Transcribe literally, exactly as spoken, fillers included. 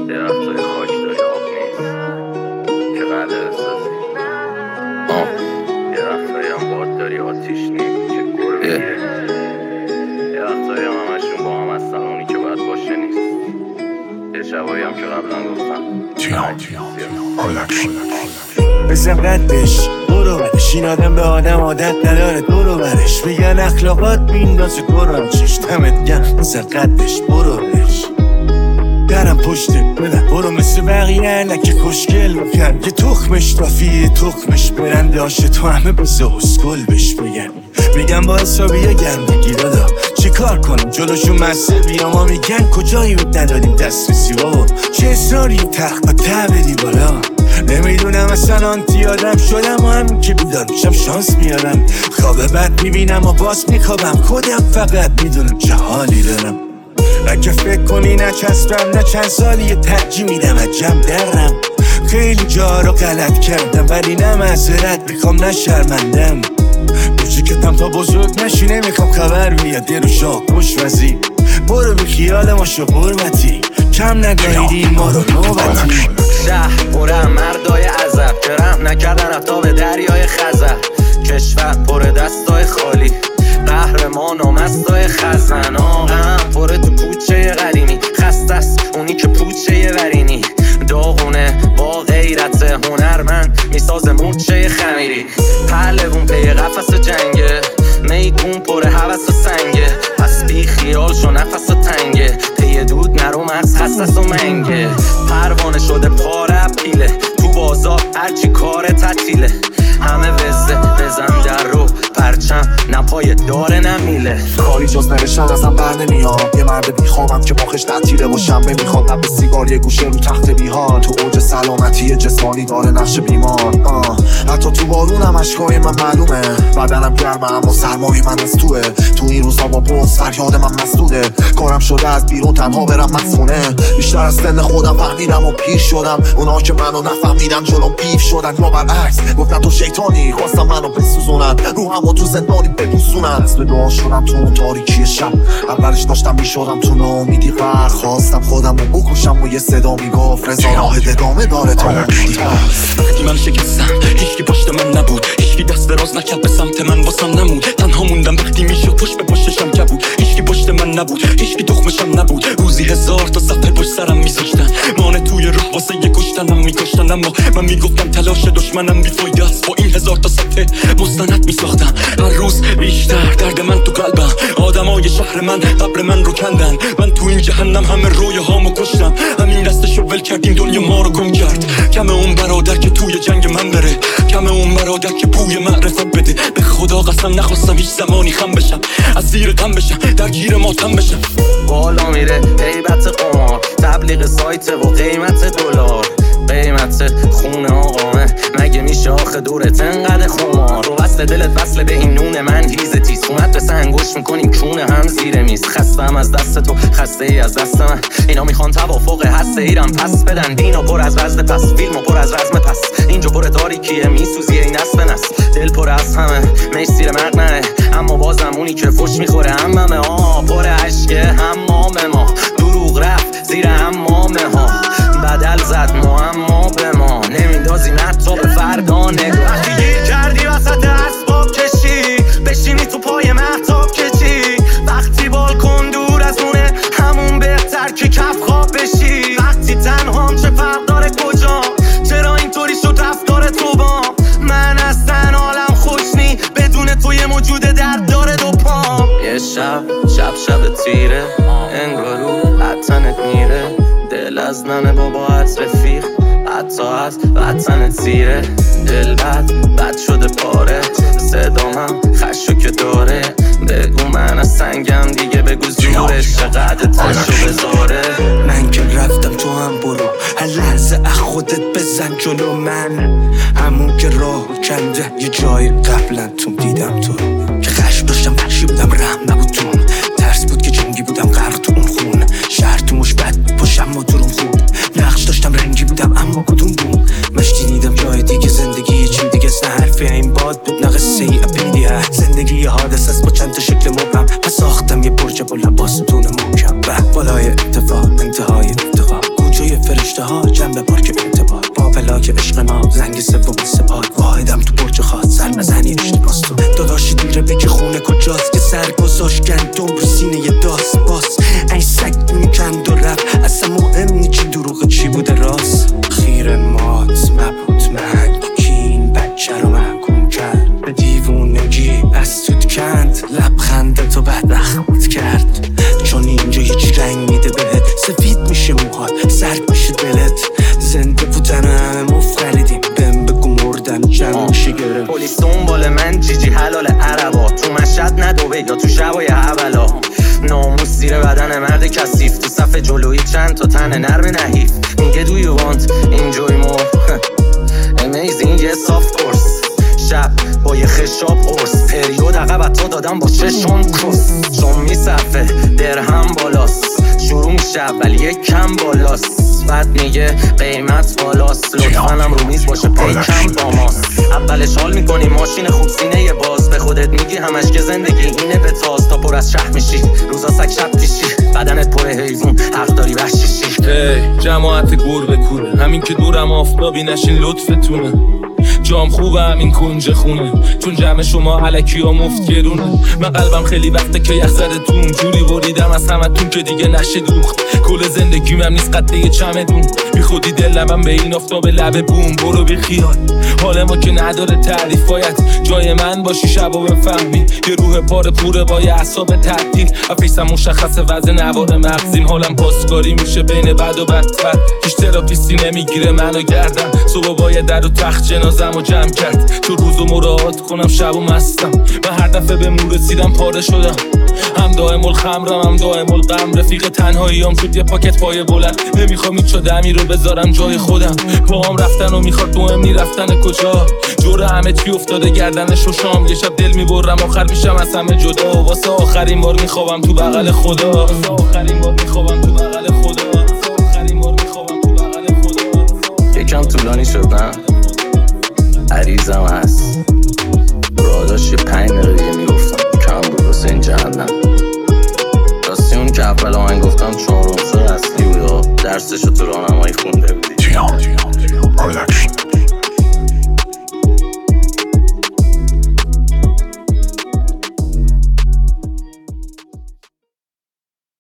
درختای خاک داری آب نیست که قدر احساسی آه درختای هم باد داری آتیش نیست که گر بگیره درختای هم همشون با هم هستن اونی که باید باشه نیست یه شبایی هم که قبلا گفتم تیام تیام کلکشن بزن قدش برو برش این آدم به آدم عادت نداره دورو برش میگن اخلاقات بیندازه گرم چشتمت گم بزن قدش برو برش درم پشته بدن برو مثل بقیه نکه خوشگل بکن یه تخمش رافیه تخمش برنده آشه تو همه بزه اسکل بش بگن میگن با حسابی یا گرم بگی دادا چی کار کنم جلوشون مسه بیا ما میگن کجایی بود نداریم دسترسی بابا چه اصراری تخت با ته بدی بالا نمیدونم اصلا آنتی آدم شدم و همین که بیدار میشم شانس میارم خواب بد میبینم و باز میخوابم خودم فقط میدونم چه حالی دارم اگه فکر کنی نچسبم نه چند سالی ترجیح میدم عجم درم خیلی جا رو غلط کردم ولی نه معذرت میخوام نه شرمندم کوچیکتم تا بزرگ نشی نمیخوام خبر بیاد یه رو شاق خوش وزی برو بی خیال ما شو حرمتی کم نگاهیدی ما رو نوبتی شهر پره مردای عذب که رحم نکردن حتی به دریای خزر کشور پره دستای خالی قهرمان و مستای خزن آقم پره تو کوچه قدیمی خسته است اونی که پوچه ورینی داغونه با غیرت هنرمند میسازه مورچه خمیری پهلوون پی قفس جنگه میدون پره حوث و سنگه پس بی خیال شو نفس تنگه پی دود نرو مغز حسس و منگه پروانه شده پاره پیله تو بازار هرچی کار تعطیله همه وزه بزن در رو پرچم نپای داره نمیله کاری جز نوشتن ازم بر نمیاد یه مرد بیخوابم که مخش تعطیله و شنبه میخواد لب سیگار یه گوشه رو تخت بیهان تو اوج سلامتی جسمانی داره نقش بیمار آه. حتی تو بارونم اشکای من معلومه بدنم گرمه اما سرمای من از توه تو این روزا با بغض فریاد من مسدوده کارم شده از بیرون تنها برم مسونه بیشتر از سن خودم فهمیدم و پیر شدم اونا که منو نفهمیدن جلوم پیف شدن یا برعکس گفتن تو شیطانی خواستم منو بسوزونن رو هم و تو زندانی ببوسونن از به دعا شدم تو اون تاریکی شب اولش داشتم میشدم تو ناامیدی غرق خواستم خودم رو بکشم و یه صدا میگفت رضا راه ادامه داره تا وقتی من شکستم هیچکی پشت من نبود هیچکی دست دراز نکرد به سمت من واسم نمود تنها موندم وقتی میشد پشت به پشتشم کبود هیچکی پشت من نبود هیچکی تخمشم نبود روزی هزار تا سفر پشت سرم میذاشتن مانه توی راه واسه یه کشتنم میکشتن اما من میگفتم تلاش دشمنم بیفایده است با این هزار تا صفحه مستند میساختم هر روز بیشتر درد من تو قلبم آدمای شهر من قبر من رو کندن من تو این جهنم همه رویه هامو کشتم همین دستشو ول کردیم دنیا ما رو گم کرد کم اون برادر که توی جنگ من بره کم اون برادر که بوی معرفت بده به خدا قسم نخواستم هیچ زمانی خم بشم از زیر غم بشم درگیر ماتم بشم بالا میره هیبت قمار تبلیغ سایت و قیمت دلار قیمت خونه آقامه مگه میشه آخه دورت انقدر خمار رو وصل دلت وصل به این نون من هیز تیز اومد به سنگوش میکنیم کونه هم زیر میز خستم از دست تو خسته ای از دست من اینا میخوان توافق هسته ایرم پس بدن دینو پر از وزن پس فیلمو پر از رزم پس اینجا پر تاریکیه میسوزیه این دست به نست دل پر از همه میش سیر مقنعه اما بازم اونی که فش میخوره هممه آه پر عشقه حمام ما دروغ رفت زیر حمامه ها بدل زد معما به ما نمیدازی نتا به فردا نگاه وقتی گیر کردی وسط اسباب کشی بشینی تو پای مهتاب کشی وقتی بالکن دور از اونه همون بهتر که کف خواب بشی وقتی تنهام چه فرق داره کجا چرا اینطوری شد رفتار تو با من اصلا حالم خوش نی بدون تو یه موجود درد داره دو پام یه شب شب شب تیره انگارو حتنت میره دل از ننه بابا از رفیق حتی از وطن تیره دل بد بد شده پاره صدام هم خشو که داره بگو من از سنگم دیگه بگو زورش چقدر تشو بذاره من که رفتم تو هم برو هر لحظه از خودت بزن جلو من همون که راه کنده یه جای قبلا تو دیدم تو که خشم داشتم وحشی بودم رحم نبود تو ترس بود که جنگی بودم غرق تو اون خون شهر تو مشبت پاشم و درون خون نقش داشتم رنگی بودم اما کدوم بود مشتی دیدم جای دیگه زندگی چین دیگه سن حرفی این باد بود نه قصه ای اپیدی هست زندگی یه حادث است با چند تا شکل مبهم پس ساختم یه برج بلند با ستون محکم به بالای اتفاق انتهای افتقا گوجه فرش مرد کثیف تو صف جلویی چند تا تن نرم نحیف میگه do you want enjoy more amazing yes of course شب با یه خشاب قرص پریود عقب تا دادم با چشم کس شم میصفه درهم بالاست شروع میشه ولی یک کم بالاست بعد میگه قیمت بالاست لطفاًم رو میز باشه پیکم با ماست اولش حال میکنی ماشین خوب سینه باز به خودت میگی همش که زندگی اینه به تاز تا پر از شه میشی روزا سگ شب پیشی بدنت پر حیوان حق داری وحشیشی هی جماعت گربه کوره همین که دورم آفتابی نشین لطفتونه جام خوبه همین کنج خونه چون جمع شما علکی ها مفت گرونه من قلبم خیلی وقته که یخ زده تون جوری بریدم از همه تون که دیگه نشه دوخت کل زندگیم هم نیست قده یه چمدون بی خودی دلم به این آفتاب لبه بوم برو بی خیال حال ما که نداره تعریف باید جای من باشی شب و بفهمی یه روح پاره پوره با یه اعصاب تعطیل افیسم مشخصه وزن نوار مغزیم حالم پاسکاری میشه بین بد و بدتر هیچ تراپیستی نمیگیره منو گردم صبح باید در و تخت جنازم و جمع کرد تو روزو مراعات کنم شب و مستم من هر دفعه به مون رسیدم پاره شدم هم دائم الخمرم هم دائم الغم رفیق تنهاییام شد یه پاکت پای بلند نمیخوام هیچ دمی رو بذارم جای خودم پاهم رفتن و میخواد مهم نی رفتن کجا جور همه چی افتاده گردنش و شام یه شب دل میبرم آخر میشم از همه جدا واسه آخرین بار میخوابم تو بغل خدا واسه آخرین بار میخوابم تو بغل خدا واسه آخرین بار میخوابم تو بغل خدا یکم طولانی شدم عریضم هست